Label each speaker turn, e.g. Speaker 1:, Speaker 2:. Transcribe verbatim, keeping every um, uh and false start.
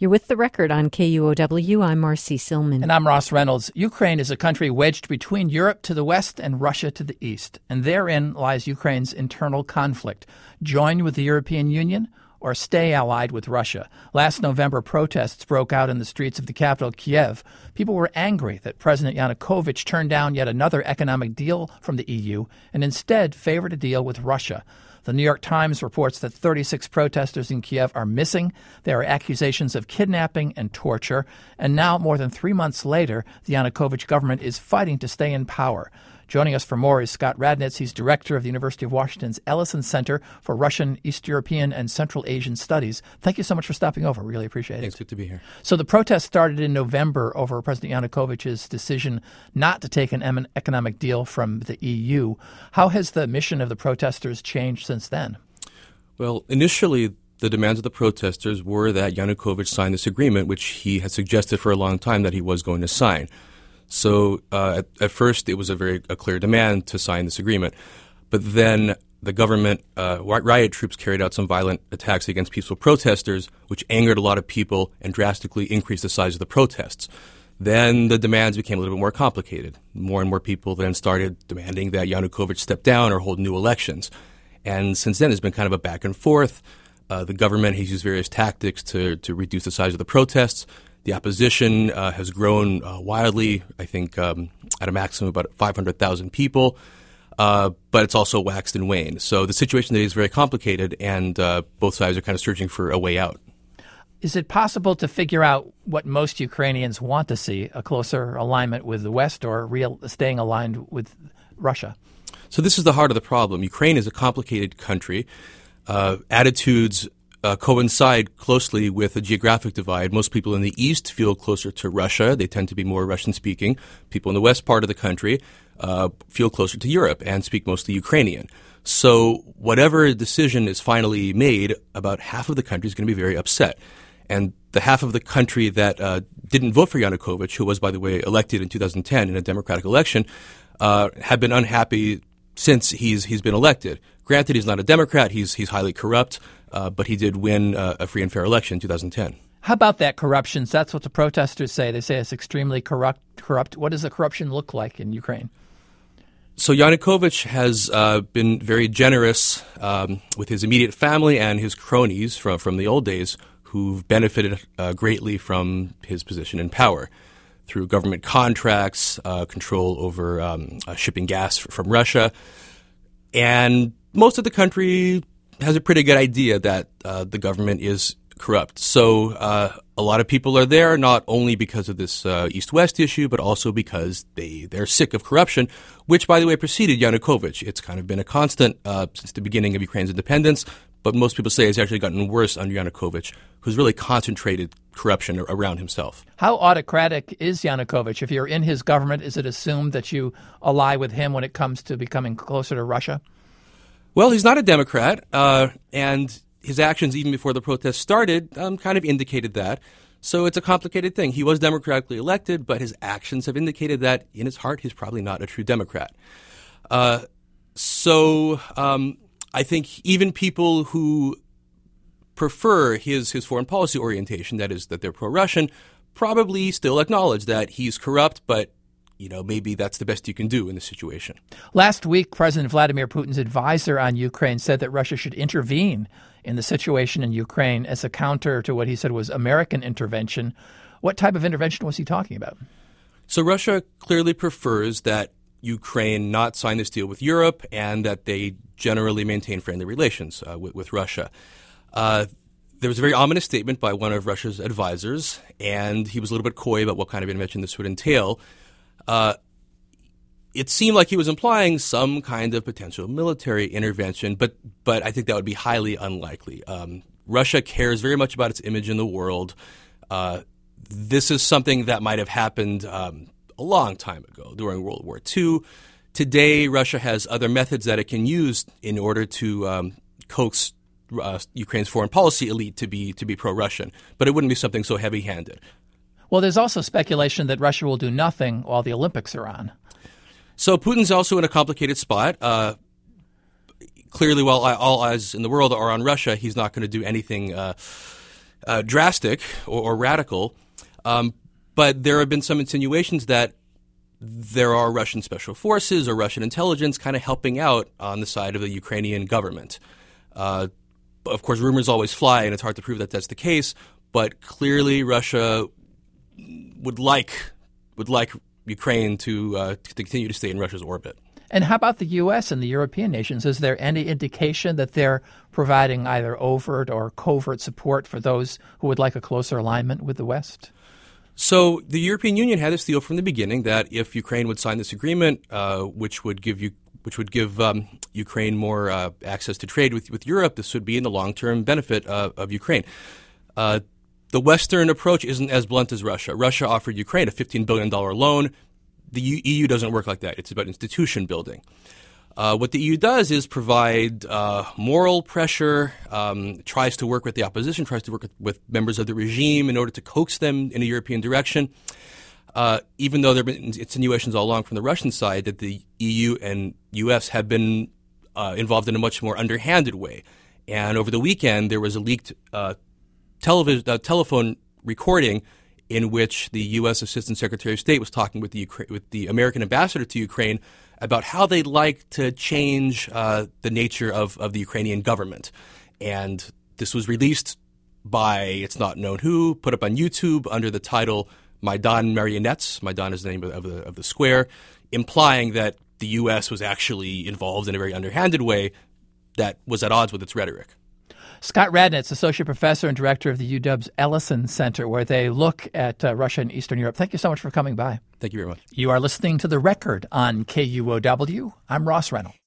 Speaker 1: You're with The Record on K U O W. I'm Marcy Silman.
Speaker 2: And I'm Ross Reynolds. Ukraine is a country wedged between Europe to the west and Russia to the east. And therein lies Ukraine's internal conflict. Join with the European Union or stay allied with Russia. Last November, protests broke out in the streets of the capital, Kiev. People were angry that President Yanukovych turned down yet another economic deal from the E U and instead favored a deal with Russia. The New York Times reports that thirty-six protesters in Kiev are missing. There are accusations of kidnapping and torture. And now, more than three months later, the Yanukovych government is fighting to stay in power. Joining us for more is Scott Radnitz. He's director of the University of Washington's Ellison Center for Russian, East European, and Central Asian Studies. Thank you so much for stopping over. Really appreciate it.
Speaker 3: Thanks. Good to be here.
Speaker 2: So the protest started in November over President Yanukovych's decision not to take an economic deal from the E U. How has the mission of the protesters changed since then?
Speaker 3: Well, initially, the demands of the protesters were that Yanukovych sign this agreement, which he had suggested for a long time that he was going to sign. So uh, at, at first, it was a very a clear demand to sign this agreement. But then the government, uh, riot troops carried out some violent attacks against peaceful protesters, which angered a lot of people and drastically increased the size of the protests. Then the demands became a little bit more complicated. More and more people then started demanding that Yanukovych step down or hold new elections. And since then, it's been kind of a back and forth. Uh, the government has used various tactics to, to reduce the size of the protests. The opposition uh, has grown uh, wildly, I think um, at a maximum of about five hundred thousand people, uh, but it's also waxed and waned. So the situation today is very complicated, and uh, both sides are kind of searching for a way out.
Speaker 2: Is it possible to figure out what most Ukrainians want to see, a closer alignment with the West or real staying aligned with Russia?
Speaker 3: So this is the heart of the problem. Ukraine is a complicated country. Uh, attitudes Uh, coincide closely with a geographic divide. Most people in the east feel closer to Russia. They tend to be more Russian-speaking. People in the west part of the country uh, feel closer to Europe and speak mostly Ukrainian. So whatever decision is finally made, about half of the country is going to be very upset. And the half of the country that uh, didn't vote for Yanukovych, who was, by the way, elected in two thousand ten in a democratic election, uh, have been unhappy since he's he's been elected. Granted, he's not a Democrat. He's he's highly corrupt. Uh, but he did win uh, a free and fair election in two thousand ten.
Speaker 2: How about that corruption? That's what the protesters say. They say it's extremely corrupt. Corrupt. What does the corruption look like in Ukraine?
Speaker 3: So Yanukovych has uh, been very generous um, with his immediate family and his cronies from, from the old days who've benefited uh, greatly from his position in power through government contracts, uh, control over um, uh, shipping gas from Russia. And most of the country has a pretty good idea that uh, the government is corrupt. So uh, a lot of people are there not only because of this uh, East-West issue, but also because they, they're sick of corruption, which, by the way, preceded Yanukovych. It's kind of been a constant uh, since the beginning of Ukraine's independence, but most people say it's actually gotten worse under Yanukovych, who's really concentrated corruption around himself.
Speaker 2: How autocratic is Yanukovych? If you're in his government, is it assumed that you ally with him when it comes to becoming closer to Russia?
Speaker 3: Well, he's not a Democrat, uh, and his actions even before the protest started um, kind of indicated that. So it's a complicated thing. He was democratically elected, but his actions have indicated that in his heart he's probably not a true Democrat. Uh, so um, I think even people who prefer his, his foreign policy orientation, that is, that they're pro-Russian, probably still acknowledge that he's corrupt, but you know, maybe that's the best you can do in this situation.
Speaker 2: Last week, President Vladimir Putin's advisor on Ukraine said that Russia should intervene in the situation in Ukraine as a counter to what he said was American intervention. What type of intervention was he talking about?
Speaker 3: So Russia clearly prefers that Ukraine not sign this deal with Europe and that they generally maintain friendly relations uh, with, with Russia. Uh, There was a very ominous statement by one of Russia's advisors, and he was a little bit coy about what kind of intervention this would entail. Uh, it seemed like he was implying some kind of potential military intervention, but but I think that would be highly unlikely. Um, Russia cares very much about its image in the world. Uh, this is something that might have happened um, a long time ago during World War Two. Today, Russia has other methods that it can use in order to um, coax uh, Ukraine's foreign policy elite to be to be pro-Russian, but it wouldn't be something so heavy-handed.
Speaker 2: Well, there's also speculation that Russia will do nothing while the Olympics are on.
Speaker 3: So Putin's also in a complicated spot. Uh, clearly, while all eyes in the world are on Russia, he's not going to do anything uh, uh, drastic or, or radical, um, but there have been some insinuations that there are Russian special forces or Russian intelligence kind of helping out on the side of the Ukrainian government. Uh, of course, rumors always fly, and it's hard to prove that that's the case, but clearly Russia would like would like Ukraine to, uh, to continue to stay in Russia's orbit.
Speaker 2: And how about the U S and the European nations? Is there any indication that they're providing either overt or covert support for those who would like a closer alignment with the West?
Speaker 3: So the European Union had this deal from the beginning that if Ukraine would sign this agreement, uh, which would give you which would give um, Ukraine more uh, access to trade with with Europe, this would be in the long-term benefit uh, of Ukraine. Uh, the Western approach isn't as blunt as Russia. Russia offered Ukraine a fifteen billion dollars loan. The E U doesn't work like that. It's about institution building. Uh, what the E U does is provide uh, moral pressure, um, tries to work with the opposition, tries to work with, with members of the regime in order to coax them in a European direction, uh, even though there have been insinuations all along from the Russian side that the E U and U S have been uh, involved in a much more underhanded way. And over the weekend, there was a leaked uh, television, uh, telephone recording in which the U S Assistant Secretary of State was talking with the Ukra- with the American ambassador to Ukraine about how they'd like to change uh, the nature of, of the Ukrainian government. And this was released by it's not known who, put up on YouTube under the title Maidan Marionettes. Maidan is the name of the, of the square, implying that the U S was actually involved in a very underhanded way that was at odds with its rhetoric.
Speaker 2: Scott Radnitz, Associate Professor and Director of the U W's Ellison Center, where they look at uh, Russia and Eastern Europe. Thank you so much for coming by.
Speaker 3: Thank you very much.
Speaker 2: You are listening to The Record on K U O W. I'm Ross Reynolds.